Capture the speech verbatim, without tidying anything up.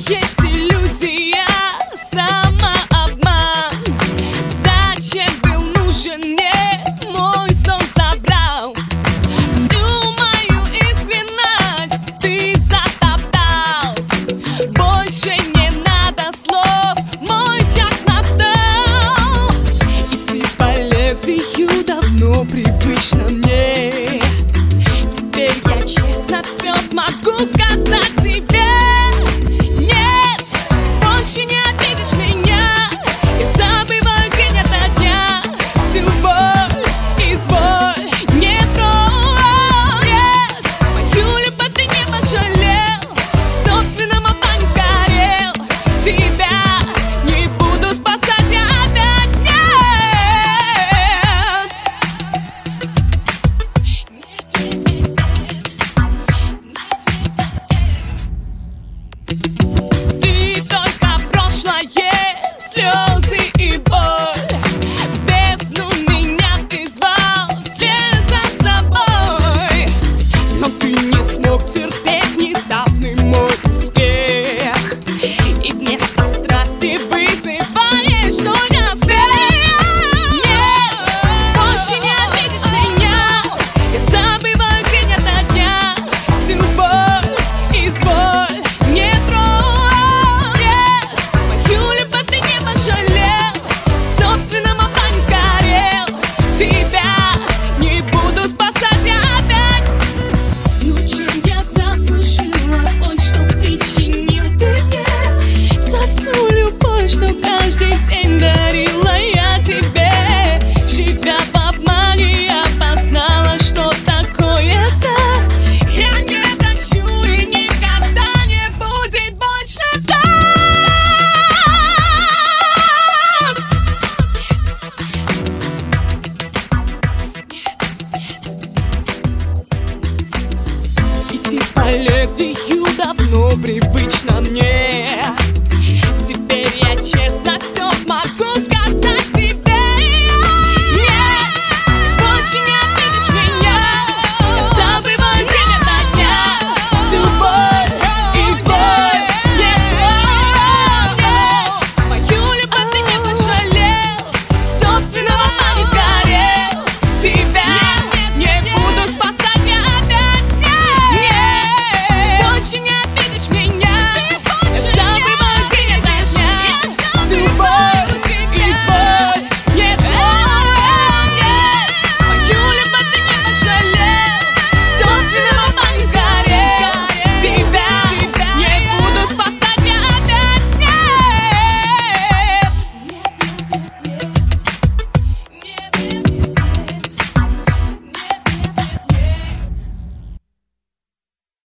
есть иллюзия, самообман. Зачем был нужен мне, мой сон забрал. Всю мою искренность ты затоптал. Больше не надо слов, мой час настал. Идти по лезвию давно привычно мне. Теперь я честно все смогу сказать тебе. Нет, больше не обидишь меня. Я забываю день ото дня. Всю боль, изволь, не трогай. Нет, мою любовь ты не пожалел. В собственном обмане сгорел. Тебя не буду спасать я опять. Ты только прошлое, слезы и боль. В бездну меня ты звал вслед за собой. Но ты не смог терпеть внезапный мой успех. И вместо страсти вызываешь только смех. Нет, больше не обидишь меня. Я забываю день ото дня. Всю боль, изволь, не трогай. Нет, мою любовь ты не пожалел. В собственном обмане сгорел. Тебя не буду спасать я опять. Ну чем я заслужила боль, что причинил ты мне? За всю любовь, что каждый день дарила я тебе. Живя в обмане, я познала, что такое страх. Я не прощу и никогда не будет больше так. Идти по лезвию давно привычно мне.